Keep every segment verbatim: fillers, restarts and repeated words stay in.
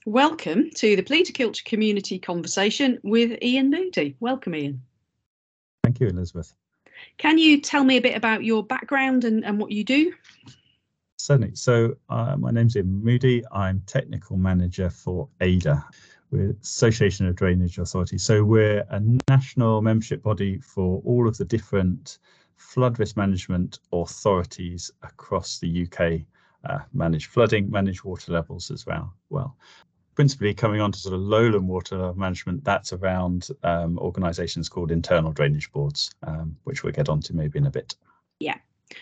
Welcome to the Politoculture Community Conversation with Ian Moody. Welcome, Ian. Thank you, Elizabeth. Can you tell me a bit about your background and, and what you do? Certainly. So uh, my name's Ian Moody. I'm Technical Manager for A D A, we're Association of Drainage Authorities. So we're a national membership body for all of the different flood risk management authorities across the U K, uh, manage flooding, manage water levels as well. well. Principally coming on to sort of lowland water level management, that's around um, organisations called internal drainage boards, um, which we'll get onto maybe in a bit. Yeah.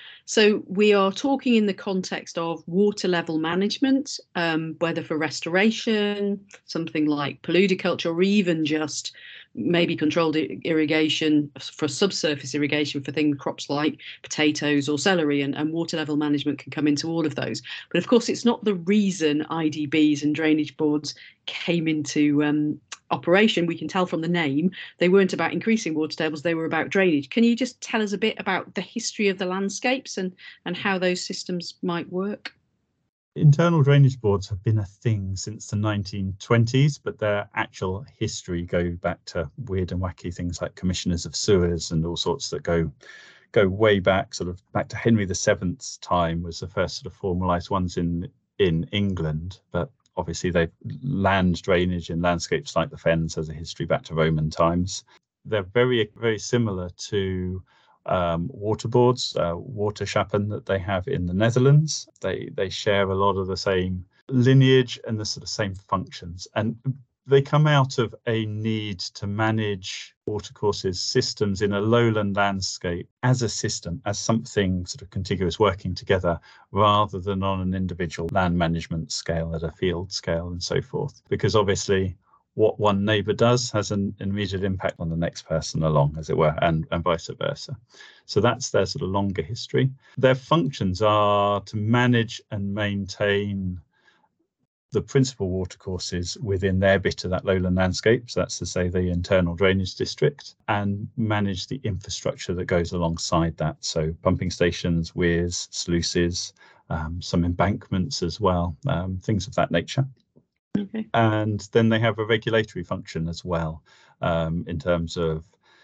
So we are talking in the context of water level management, um, whether for restoration, something like paludiculture, or even just maybe controlled irrigation for subsurface irrigation for things, crops like potatoes or celery, and, and water level management can come into all of those. But of course, it's not the reason I D Bs and drainage boards came into um, operation. We can tell from the name, they weren't about increasing water tables, they were about drainage. Can you just tell us a bit about the history of the landscapes and, and how those systems might work? Internal drainage boards have been a thing since the nineteen twenties, but their actual history go back to weird and wacky things like commissioners of sewers and all sorts that go go way back, sort of back to Henry the Seventh's time was the first sort of formalised ones in in England. But obviously, they've land drainage in landscapes like the Fens has a history back to Roman times. They're very very similar to Um, water boards, uh, Waterschappen that they have in the Netherlands. They they share a lot of the same lineage and the sort of same functions, and they come out of a need to manage watercourses systems in a lowland landscape as a system, as something sort of contiguous working together, rather than on an individual land management scale at a field scale and so forth. Because obviously what one neighbour does has an immediate impact on the next person along, as it were, and, and vice versa. So that's their sort of longer history. Their functions are to manage and maintain the principal watercourses within their bit of that lowland landscape, so that's to say the internal drainage district, and manage the infrastructure that goes alongside that, so pumping stations, weirs, sluices, um, some embankments as well, um, things of that nature. Okay. And then they have a regulatory function as well, um, in terms of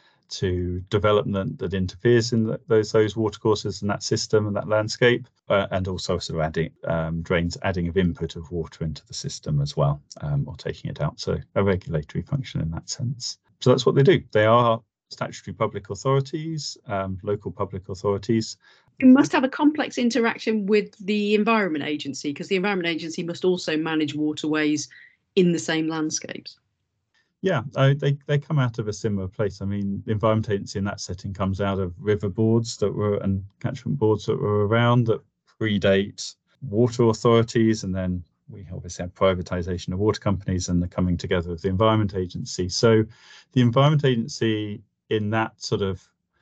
to development that interferes in the, those those watercourses and that system and that landscape, uh, and also sort of adding um, drains, adding of input of water into the system as well, um, or taking it out. So a regulatory function in that sense. So that's what they do. They are statutory public authorities, um, local public authorities. You must have a complex interaction with the Environment Agency, because the Environment Agency must also manage waterways in the same landscapes. Yeah, uh, they, they come out of a similar place. I mean, the Environment Agency in that setting comes out of river boards that were and catchment boards that were around that predate water authorities, and then we obviously have privatisation of water companies and the coming together of the Environment Agency. So the Environment Agency in that sort of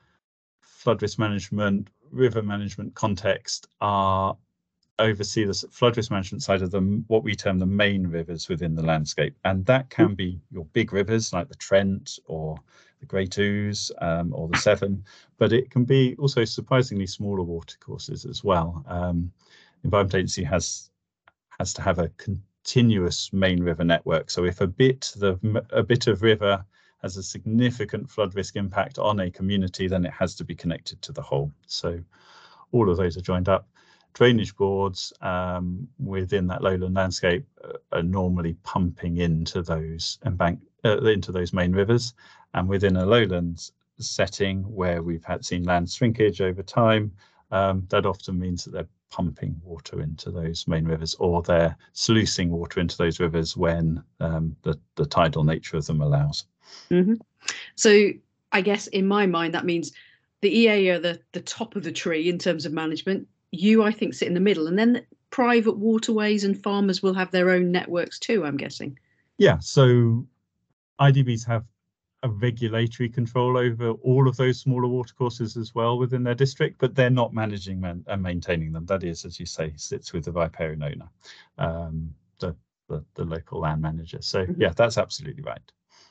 flood risk management, river management context are oversee the flood risk management side of them, what we term the main rivers within the landscape. And that can be your big rivers like the Trent or the Great Ouse, um, or the Severn, but it can be also surprisingly smaller watercourses as well. Um, the Environment Agency has has to have a continuous main river network. So if a bit the a bit of river has a significant flood risk impact on a community, then it has to be connected to the whole. So all of those are joined up. Drainage boards um, within that lowland landscape are normally pumping into those embank uh, into those main rivers, and within a lowlands setting where we've had seen land shrinkage over time, um, that often means that they're pumping water into those main rivers, or they're sluicing water into those rivers when um, the, the tidal nature of them allows. Mm-hmm. So I guess in my mind that means the E A are the, the top of the tree in terms of management. You, I think, sit in the middle, and then private waterways and farmers will have their own networks too, I'm guessing. Yeah, so I D Bs have a regulatory control over all of those smaller watercourses as well within their district, but they're not managing man- and maintaining them. That is, as you say, sits with the riparian owner, um, the, the, the local land manager. So mm-hmm. yeah, that's absolutely right.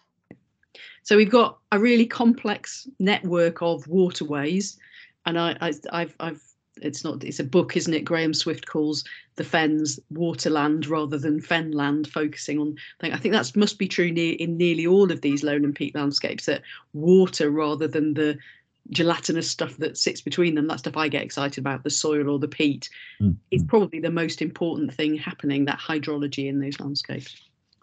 So we've got a really complex network of waterways, and I, I, I've, I've it's not, it's a book, isn't it? Graham Swift calls the fens waterland rather than fenland, focusing on, I think that must be true near, in nearly all of these lowland peat landscapes, that water rather than the gelatinous stuff that sits between them, that stuff I get excited about, the soil or the peat, mm-hmm. is probably the most important thing happening, that hydrology in those landscapes.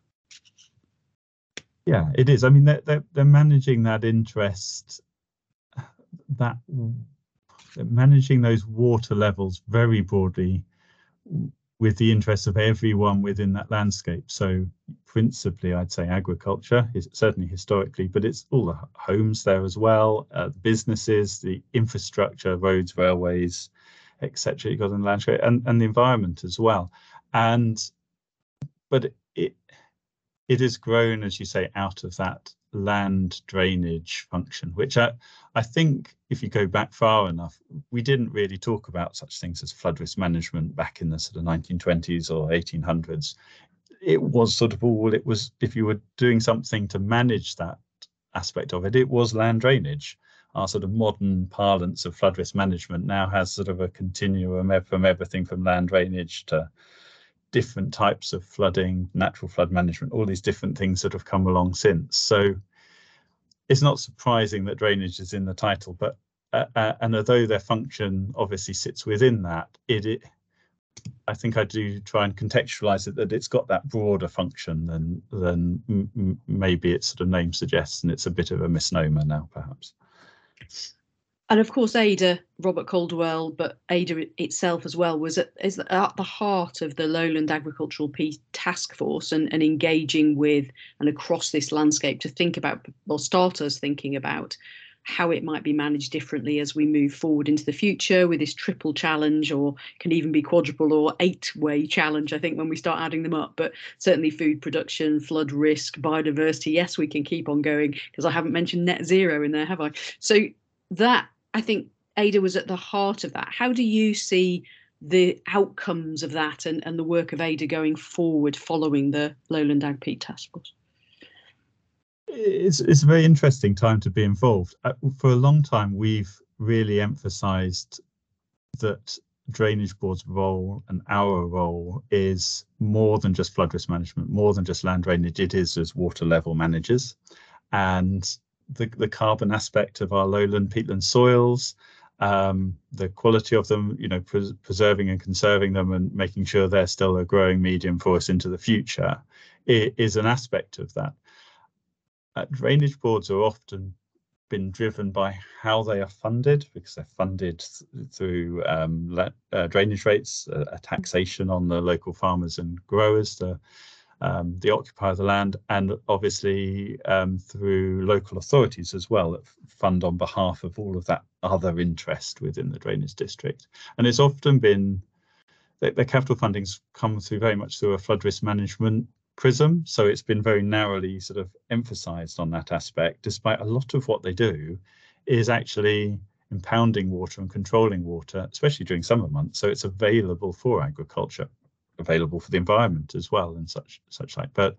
Yeah, it is. I mean, they're, they're, they're managing that interest, that managing those water levels very broadly with the interest of everyone within that landscape. So principally, I'd say agriculture is certainly historically, but it's all the homes there as well, uh, businesses, the infrastructure, roads, railways, et cetera. You've got in the landscape, and, and the environment as well. And but it it has grown, as you say, out of that land drainage function, which I, I think if you go back far enough, we didn't really talk about such things as flood risk management back in the sort of nineteen twenties or eighteen hundreds. It was sort of all it was, if you were doing something to manage that aspect of it, it was land drainage. Our sort of modern parlance of flood risk management now has sort of a continuum from everything from land drainage to different types of flooding, natural flood management, all these different things that have come along since. So it's not surprising that drainage is in the title, but uh, uh, and although their function obviously sits within that, it, it I think I do try and contextualize it that it's got that broader function than than m maybe its sort of name suggests, and it's a bit of a misnomer now, perhaps. And of course, Ada, Robert Caldwell, but Ada itself as well, was at, is at the heart of the Lowland Agricultural Peat Task Force, and, and engaging with and across this landscape to think about, or start us thinking about, how it might be managed differently as we move forward into the future with this triple challenge, or can even be quadruple or eight-way challenge, I think, when we start adding them up. But certainly food production, flood risk, biodiversity. Yes, we can keep on going, because I haven't mentioned net zero in there, have I? So that, I think Ada was at the heart of that. How do you see the outcomes of that and, and the work of Ada going forward following the Lowland Ag Peat Task Force? It's, it's a very interesting time to be involved. Uh, for a long time, we've really emphasised that Drainage Board's role and our role is more than just flood risk management, more than just land drainage. It is as water level managers. And The, the carbon aspect of our lowland peatland soils, um, the quality of them, you know, pres preserving and conserving them and making sure they're still a growing medium for us into the future, it is an aspect of that. Uh, drainage boards are often been driven by how they are funded, because they're funded th through um, uh, drainage rates, uh, a taxation on the local farmers and growers, the Um, the occupier of the land, and obviously um, through local authorities as well that fund on behalf of all of that other interest within the drainage district. And it's often been the, the capital funding's come through very much through a flood risk management prism, so it's been very narrowly sort of emphasised on that aspect, despite a lot of what they do is actually impounding water and controlling water, especially during summer months, so it's available for agriculture, available for the environment as well, and such such like. But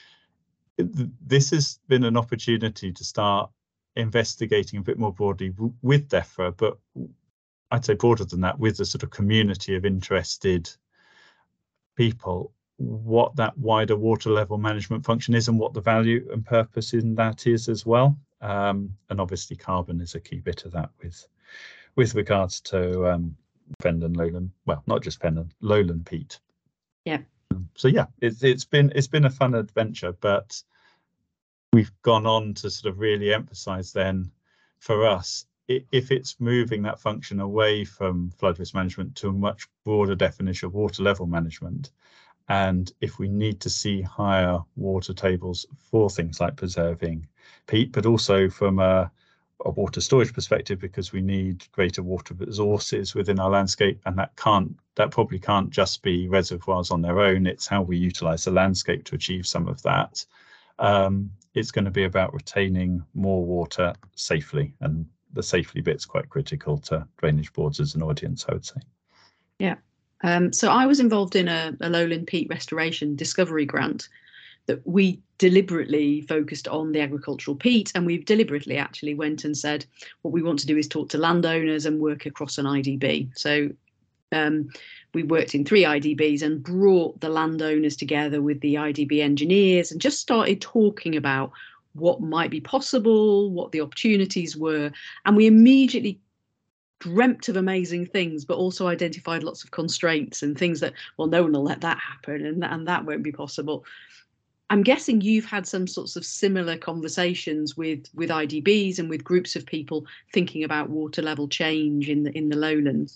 this has been an opportunity to start investigating a bit more broadly with DEFRA, but I'd say broader than that, with a sort of community of interested people, what that wider water level management function is and what the value and purpose in that is as well. Um, and obviously carbon is a key bit of that with with regards to um, Fendon Lowland, well, not just Fendon, Lowland peat. Yeah. So yeah, it's it's been it's been a fun adventure, but we've gone on to sort of really emphasize then for us, if it's moving that function away from flood risk management to a much broader definition of water level management, and if we need to see higher water tables for things like preserving peat, but also from a, a water storage perspective, because we need greater water resources within our landscape, and that can't that probably can't just be reservoirs on their own. It's how we utilize the landscape to achieve some of that. Um, it's going to be about retaining more water safely, and the safely bit's quite critical to drainage boards as an audience, I would say. Yeah. Um, so I was involved in a, a lowland peat restoration discovery grant that we deliberately focused on the agricultural peat, and we've deliberately actually went and said what we want to do is talk to landowners and work across an I D B. So um, we worked in three I D Bs and brought the landowners together with the I D B engineers and just started talking about what might be possible, what the opportunities were, and we immediately dreamt of amazing things, but also identified lots of constraints and things that, well, no one will let that happen, and, and that won't be possible. I'm guessing you've had some sorts of similar conversations with with I D Bs and with groups of people thinking about water level change in the in the lowlands.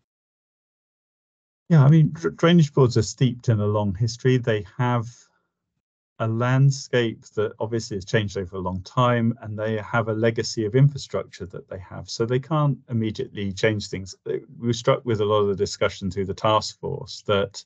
Yeah, I mean, drainage boards are steeped in a long history. They have a landscape that obviously has changed over a long time, and they have a legacy of infrastructure that they have. So they can't immediately change things. We were struck with a lot of the discussion through the task force that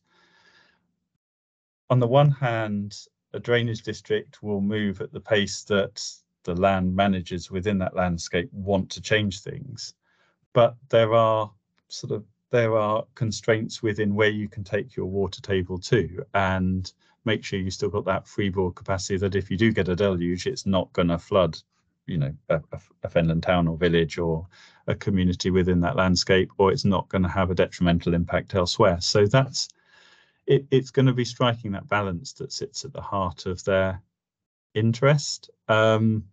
on the one hand, a drainage district will move at the pace that the land managers within that landscape want to change things. But there are sort of there are constraints within where you can take your water table to, and make sure you still got that freeboard capacity that if you do get a deluge, it's not going to flood, you know, a, a Fenland town or village or a community within that landscape, or it's not going to have a detrimental impact elsewhere. So that's it, it's going to be striking that balance that sits at the heart of their interest. Um,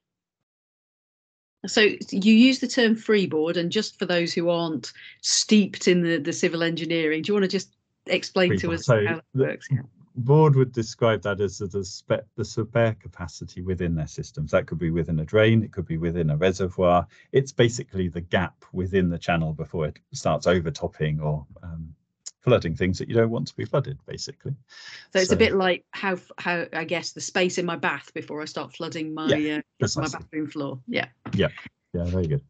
So you use the term freeboard, and just for those who aren't steeped in the, the civil engineering, do you want to just explain freeboard. to us so how that works? Yeah. Board would describe that as the, spe the spare capacity within their systems. That could be within a drain, it could be within a reservoir. It's basically the gap within the channel before it starts overtopping or um, flooding things that you don't want to be flooded, basically. So it's so, a bit like how how I guess the space in my bath before I start flooding my yeah, uh, my bathroom floor. Yeah. Yeah. Yeah. Very good.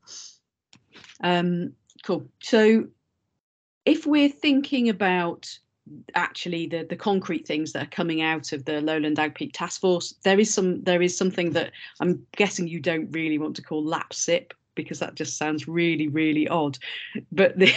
Um. Cool. So if we're thinking about actually the the concrete things that are coming out of the Lowland Ag Peat Task Force, there is some there is something that I'm guessing you don't really want to call LAPSIP, because that just sounds really really odd, but the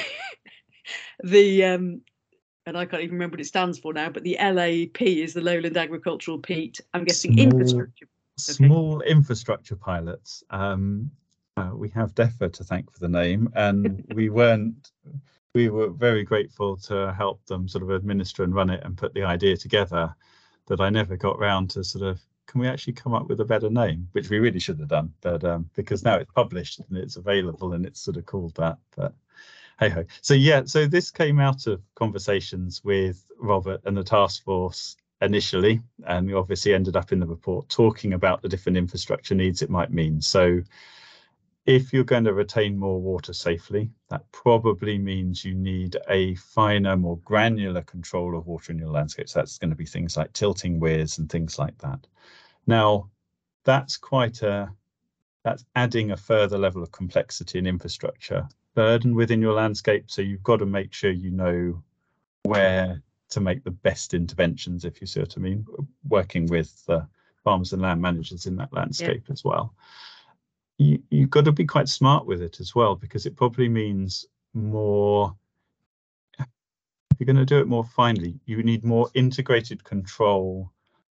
the um and I can't even remember what it stands for now, but the L A P is the Lowland Agricultural Peat, I'm guessing small, infrastructure small okay. infrastructure pilots. um uh, we have DEFRA to thank for the name, and we weren't we were very grateful to help them sort of administer and run it and put the idea together, that I never got round to sort of, can we actually come up with a better name, which we really should have done, but um, because now it's published and it's available and it's sort of called that, but hey ho. So yeah, so this came out of conversations with Robert and the task force initially, and we obviously ended up in the report talking about the different infrastructure needs it might mean. So if you're going to retain more water safely, that probably means you need a finer, more granular control of water in your landscape. So that's going to be things like tilting weirs and things like that. Now, that's quite a, that's adding a further level of complexity and infrastructure burden within your landscape. So you've got to make sure you know where to make the best interventions, if you see what I mean, working with the farmers and land managers in that landscape yeah. as well. You, you've got to be quite smart with it as well, because it probably means more, if you're going to do it more finely, you need more integrated control,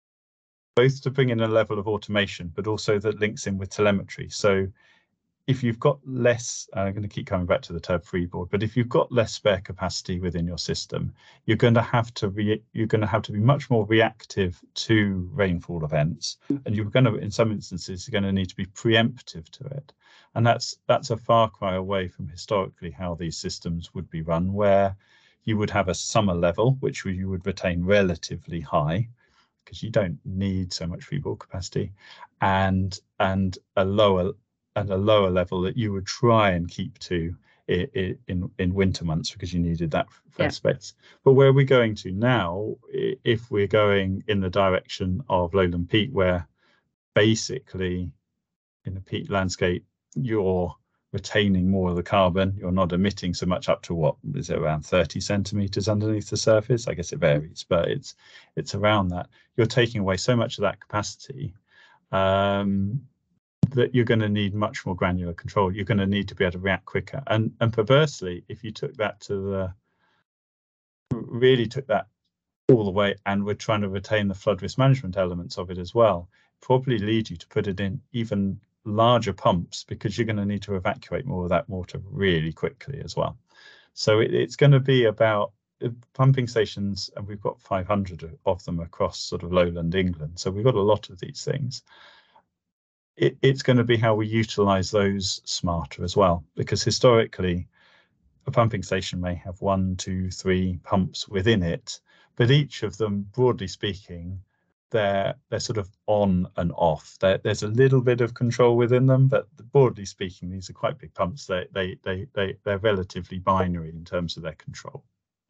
both to bring in a level of automation, but also that links in with telemetry. So if you've got less, uh, I'm going to keep coming back to the term freeboard, but if you've got less spare capacity within your system, you're going to have to re you're going to have to be much more reactive to rainfall events, and you're going to, in some instances, you're going to need to be preemptive to it, and that's that's a far cry away from historically how these systems would be run, where you would have a summer level which you would retain relatively high, because you don't need so much freeboard capacity, and and a lower at a lower level that you would try and keep to in in, in winter months, because you needed that fresh yeah. space. But where we're going to now, if we're going in the direction of lowland peat, where basically in a peat landscape you're retaining more of the carbon, you're not emitting so much, up to what is it, around thirty centimeters underneath the surface? I guess it varies, but it's it's around that. You're taking away so much of that capacity um that you're going to need much more granular control. You're going to need to be able to react quicker. And and perversely, if you took that to the, really took that all the way, and we're trying to retain the flood risk management elements of it as well, probably lead you to put it in even larger pumps, because you're going to need to evacuate more of that water really quickly as well. So it, it's going to be about pumping stations, and we've got five hundred of them across sort of lowland England. So we've got a lot of these things. It, it's going to be how we utilize those smarter as well, because historically a pumping station may have one, two, three pumps within it, but each of them, broadly speaking, they're they're sort of on and off. They're, there's a little bit of control within them, but broadly speaking, these are quite big pumps. They they they they they're relatively binary in terms of their control.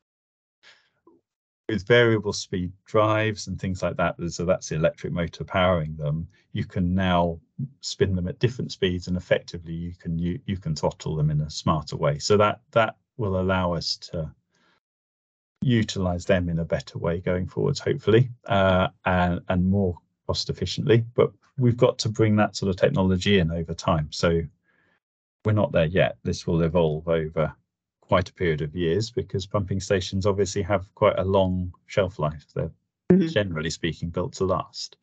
With variable speed drives and things like that, so that's the electric motor powering them, you can now spin them at different speeds, and effectively you can you, you can throttle them in a smarter way. So that that will allow us to utilize them in a better way going forwards, hopefully, uh, and and more cost efficiently. But we've got to bring that sort of technology in over time. So we're not there yet. This will evolve over quite a period of years, because pumping stations obviously have quite a long shelf life. They're mm-hmm. generally speaking built to last.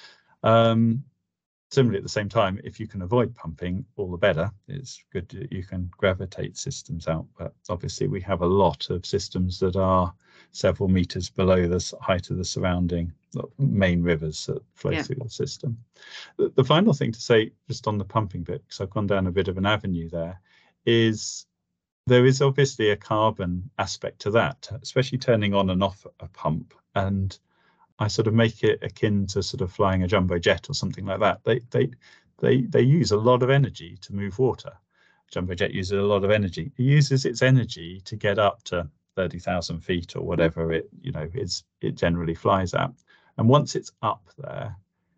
Um, similarly, at the same time, if you can avoid pumping, all the better. It's good that you can gravitate systems out, but obviously we have a lot of systems that are several meters below the height of the surrounding main rivers that flow yeah. through the system. The, the final thing to say, just on the pumping bit, because I've gone down a bit of an avenue there, is there is obviously a carbon aspect to that, especially turning on and off a pump. And I sort of make it akin to sort of flying a jumbo jet or something like that. They they they they use a lot of energy to move water. Jumbo jet uses a lot of energy. It uses its energy to get up to thirty thousand feet or whatever it you know it's it generally flies at. And once it's up there,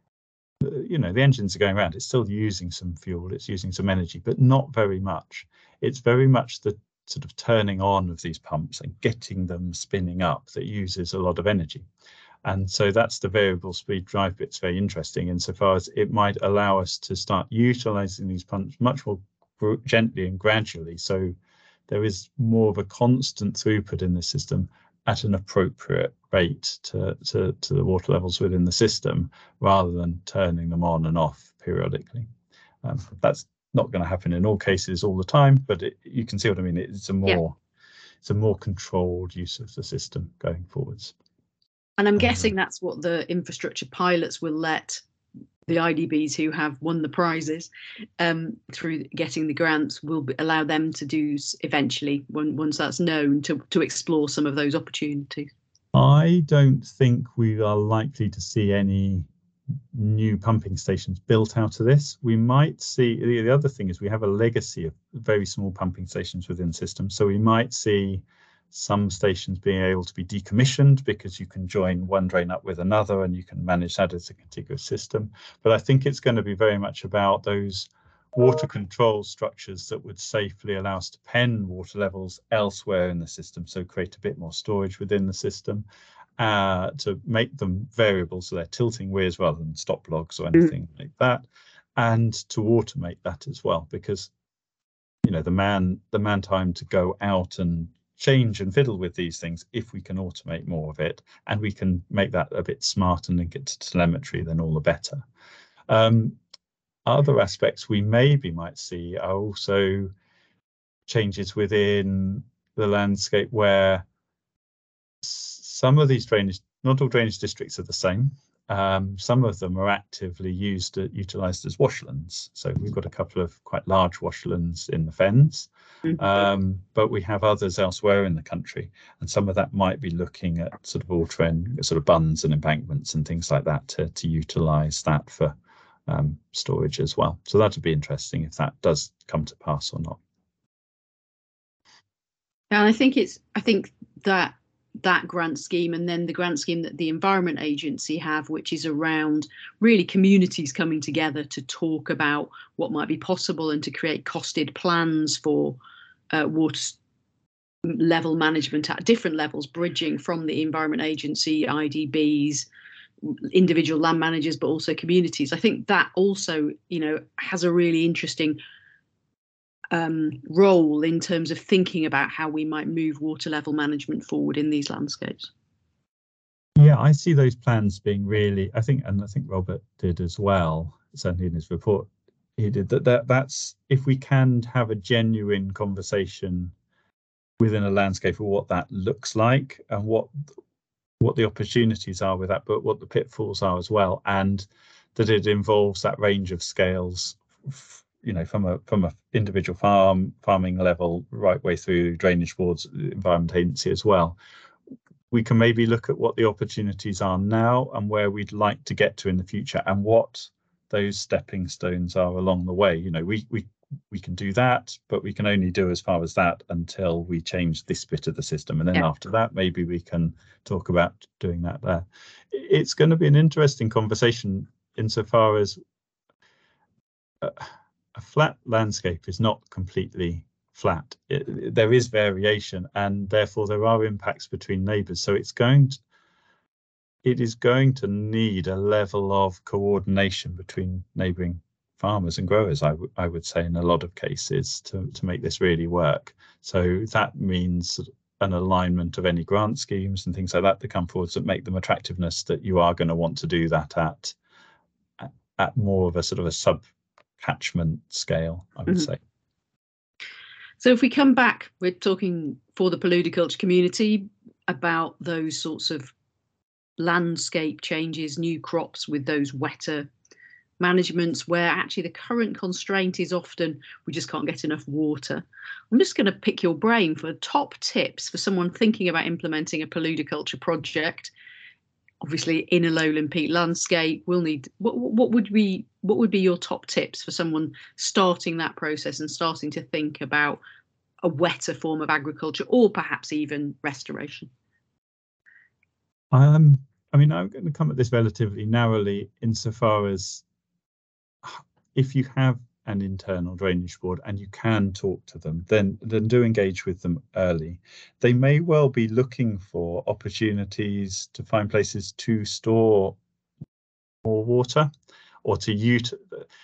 you know, the engines are going around. It's still using some fuel. It's using some energy, but not very much. It's very much the sort of turning on of these pumps and getting them spinning up that uses a lot of energy. And so that's the variable speed drive bit's very interesting insofar as it might allow us to start utilizing these pumps much more gently and gradually. So there is more of a constant throughput in the system at an appropriate rate to, to, to the water levels within the system, rather than turning them on and off periodically. Um, that's not going to happen in all cases all the time, but it, you can see what I mean. It's a more yeah. it's a more controlled use of the system going forwards. And I'm guessing that's what the infrastructure pilots will let the I D Bs who have won the prizes um, through getting the grants will be, allow them to do eventually, when, once that's known, to, to explore some of those opportunities. I don't think we are likely to see any new pumping stations built out of this. We might see, the, the other thing is we have a legacy of very small pumping stations within the system. So we might see some stations being able to be decommissioned, because you can join one drain up with another and you can manage that as a contiguous system. But I think it's going to be very much about those water control structures that would safely allow us to pen water levels elsewhere in the system, so create a bit more storage within the system, uh, to make them variable, so they're tilting weirs rather than stop logs or anything mm. like that, and to automate that as well, because you know the man the man time to go out and change and fiddle with these things, if we can automate more of it and we can make that a bit smart and link it to telemetry, then all the better. Um, other aspects we maybe might see are also changes within the landscape, where some of these drainage, not all drainage districts are the same. Um, some of them are actively used, uh, utilised as washlands. So we've got a couple of quite large washlands in the Fens, mm-hmm. um, but we have others elsewhere in the country. And some of that might be looking at sort of all trend, sort of bunds and embankments and things like that to, to utilise that for um, storage as well. So that would be interesting if that does come to pass or not. And I think it's, I think that that grant scheme, and then the grant scheme that the Environment Agency have, which is around really communities coming together to talk about what might be possible and to create costed plans for uh, water level management at different levels, bridging from the Environment Agency, I D Bs, individual land managers, but also communities. I think that also, you know, has a really interesting Um, role in terms of thinking about how we might move water level management forward in these landscapes. Yeah, I see those plans being really, I think, and I think Robert did as well, certainly in his report, he did that, that that's if we can have a genuine conversation within a landscape of what that looks like and what what the opportunities are with that, but what the pitfalls are as well, and that it involves that range of scales, you know, from a from a individual farm farming level right way through drainage boards, environment agency as well. We can maybe look at what the opportunities are now and where we'd like to get to in the future, and what those stepping stones are along the way. You know, we we we can do that, but we can only do as far as that until we change this bit of the system. And then yeah. after that, maybe we can talk about doing that there. It's going to be an interesting conversation insofar as a, a flat landscape is not completely flat. It, there is variation, and therefore there are impacts between neighbours. So it's going to, it is going to need a level of coordination between neighbouring farmers and growers, I, I would say, in a lot of cases, to, to make this really work. So that means an alignment of any grant schemes and things like that to come forward that make them attractiveness, that you are going to want to do that at, at, at more of a sort of a sub-catchment scale, I would mm-hmm. say. So if we come back, we're talking for the paludiculture community about those sorts of landscape changes, new crops with those wetter managements where actually the current constraint is often we just can't get enough water. I'm just going to pick your brain for top tips for someone thinking about implementing a paludiculture project. Obviously, in a lowland peat landscape, we'll need what, what would be what would be your top tips for someone starting that process and starting to think about a wetter form of agriculture, or perhaps even restoration? Um, I mean, I'm going to come at this relatively narrowly insofar as if you have an internal drainage board and you can talk to them, then then do engage with them early. They may well be looking for opportunities to find places to store more water, or to use.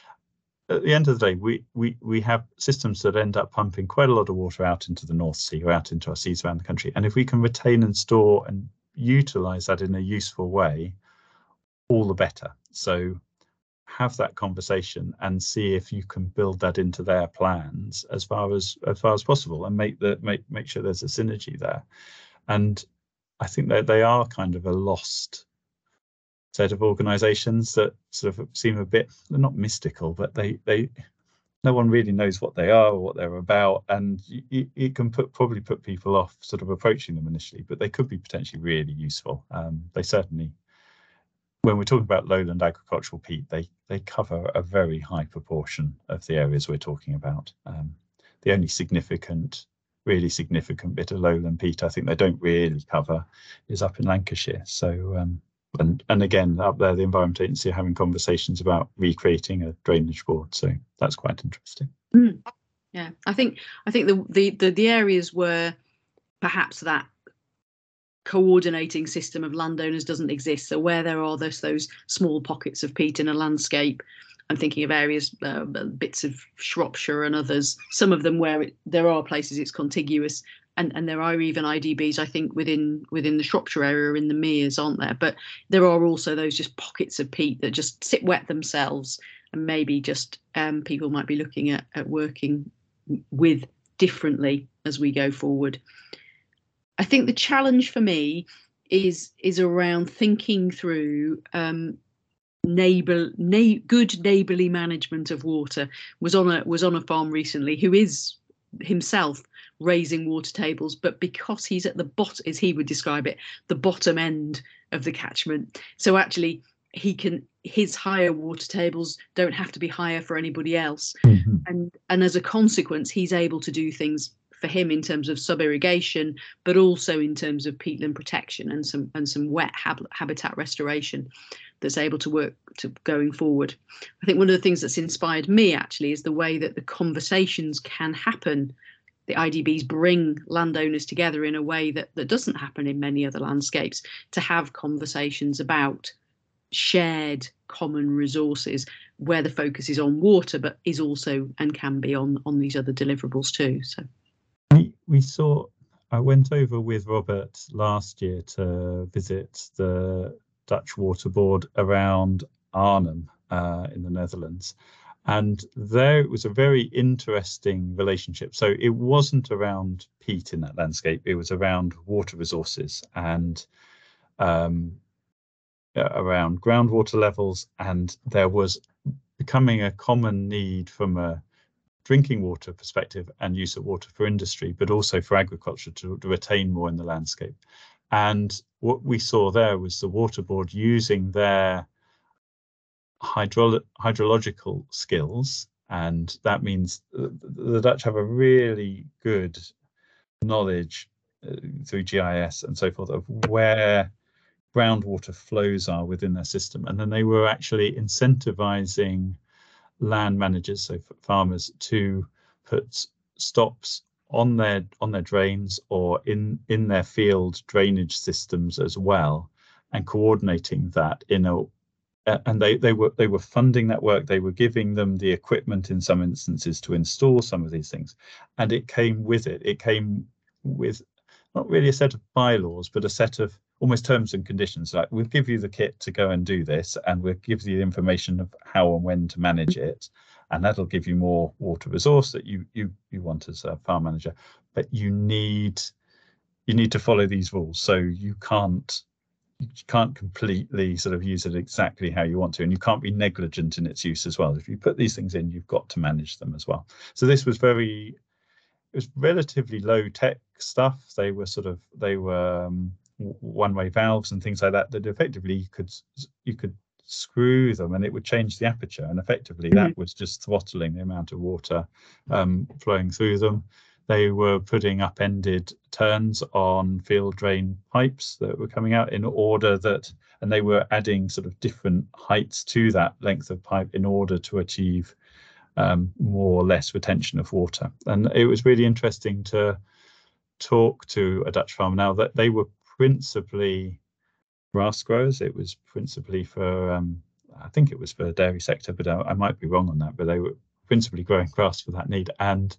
At the end of the day, we we we have systems that end up pumping quite a lot of water out into the North Sea or out into our seas around the country. And if we can retain and store and utilize that in a useful way, all the better. So have that conversation and see if you can build that into their plans as far as as far as possible, and make the make make sure there's a synergy there. And I think that they are kind of a lost set of organizations that sort of seem a bit, they're not mystical, but they they no one really knows what they are or what they're about, and you, you can put probably put people off sort of approaching them initially, but they could be potentially really useful. Um, they certainly, when we're talking about lowland agricultural peat, they they cover a very high proportion of the areas we're talking about. Um, the only significant, really significant bit of lowland peat I think they don't really cover is up in Lancashire. So, um, and and again, up there, the Environment Agency are having conversations about recreating a drainage board. So that's quite interesting. Mm. Yeah, I think I think the, the the the areas where perhaps that coordinating system of landowners doesn't exist, so where there are those those small pockets of peat in a landscape, I'm thinking of areas, uh, bits of Shropshire and others, some of them where it, there are places it's contiguous, and and there are even I D Bs, I think, within within the Shropshire area in the Meres, aren't there? But there are also those just pockets of peat that just sit wet themselves, and maybe just um, people might be looking at, at working with differently as we go forward. I think the challenge for me is is around thinking through um, neighbour, na- good neighbourly management of water. Was on a was on a farm recently who is himself raising water tables, but because he's at the bottom, as he would describe it, the bottom end of the catchment. So actually, he can his higher water tables don't have to be higher for anybody else, mm-hmm. and and as a consequence, he's able to do things for him in terms of sub-irrigation, but also in terms of peatland protection and some and some wet hab- habitat restoration that's able to work to going forward. I think one of the things that's inspired me actually is the way that the conversations can happen. The I D Bs bring landowners together in a way that, that doesn't happen in many other landscapes, to have conversations about shared common resources where the focus is on water, but is also and can be on, on these other deliverables too. So. We, we saw, I went over with Robert last year to visit the Dutch Water Board around Arnhem uh, in the Netherlands. And there it was a very interesting relationship. So it wasn't around peat in that landscape, it was around water resources and um, around groundwater levels. And there was becoming a common need from a drinking water perspective and use of water for industry, but also for agriculture to, to retain more in the landscape. And what we saw there was the Water Board using their hydro hydrological skills, and that means the Dutch have a really good knowledge uh, through G I S and so forth of where groundwater flows are within their system. And then they were actually incentivizing land managers, so farmers, to put stops on their on their drains or in in their field drainage systems as well, and coordinating that in a and they they were they were funding that work. They were giving them the equipment in some instances to install some of these things, and it came with it. It came with not really a set of bylaws, but a set of almost terms and conditions. Like, we'll give you the kit to go and do this, and we'll give you the information of how and when to manage it, and that'll give you more water resource that you you you want as a farm manager. But you need you need to follow these rules, so you can't you can't completely sort of use it exactly how you want to, and you can't be negligent in its use as well. If you put these things in, you've got to manage them as well. So this was very, it was relatively low tech stuff. They were sort of, they were um, one-way valves and things like that, that effectively you could, you could screw them and it would change the aperture. And effectively that was just throttling the amount of water um, flowing through them. They were putting upended turns on field drain pipes that were coming out in order that, and they were adding sort of different heights to that length of pipe in order to achieve um, more or less retention of water. And it was really interesting to talk to a Dutch farmer now that they were principally grass growers. It was principally for, um, I think it was for the dairy sector, but I, I might be wrong on that, but they were principally growing grass for that need. And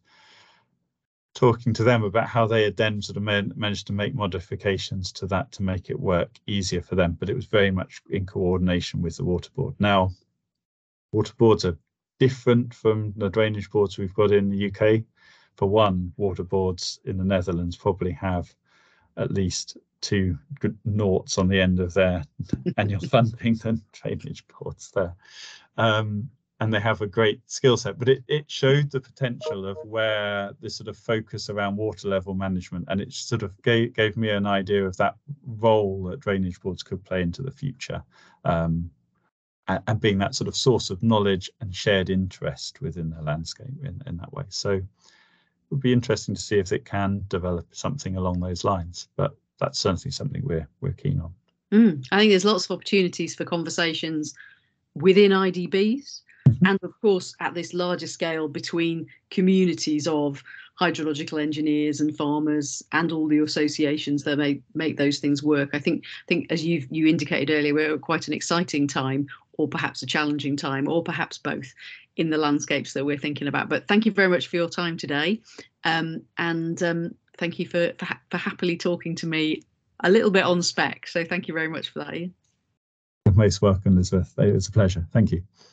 talking to them about how they had then sort of man managed to make modifications to that to make it work easier for them. But it was very much in coordination with the Water Board. Now, water boards are different from the drainage boards we've got in the U K. For one, water boards in the Netherlands probably have at least two good noughts on the end of their annual funding than drainage boards there. Um, and they have a great skill set, but it, it showed the potential of where this sort of focus around water level management, and it sort of gave, gave me an idea of that role that drainage boards could play into the future, um, and, and being that sort of source of knowledge and shared interest within the landscape in, in that way. So it would be interesting to see if it can develop something along those lines, but that's certainly something we're, we're keen on. Mm, I think there's lots of opportunities for conversations within I D Bs, and of course at this larger scale between communities of hydrological engineers and farmers and all the associations that make make those things work. I think I think as you you indicated earlier, we're at quite an exciting time, or perhaps a challenging time, or perhaps both, in the landscapes that we're thinking about. But thank you very much for your time today, um, and um, thank you for, for for happily talking to me a little bit on spec. So thank you very much for that, Ian. You're most welcome, Elizabeth. It was a pleasure. Thank you.